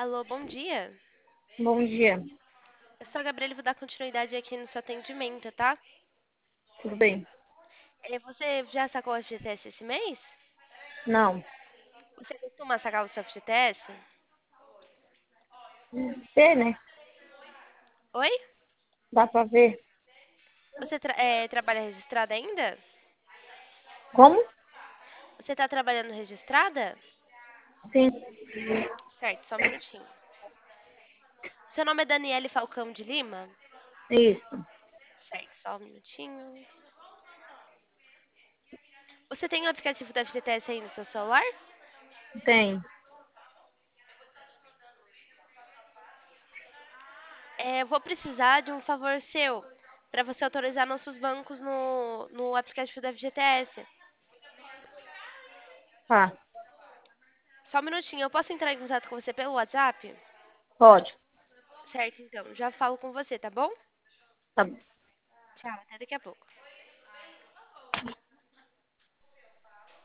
Alô, bom dia. Bom dia, Eu sou a Gabriela e vou dar continuidade aqui no seu atendimento, tá? tudo bem? Você já sacou o FGTS esse mês? Não, Você costuma sacar o seu FGTS? vê, né? Oi? Dá pra ver. Você trabalha registrada ainda? Como? Você está trabalhando registrada? Sim, Certo, só um minutinho. Seu nome é Daniele Falcão de Lima? isso, Certo, só um minutinho. Você tem o aplicativo do FGTS aí no seu celular? tem. Eu vou precisar de um favor seu para você autorizar nossos bancos no aplicativo do FGTS. Tá, Só um minutinho, eu posso entrar em contato com você pelo WhatsApp? pode. Certo, então, já falo com você, tá bom? Tá, Tchau, até daqui a pouco.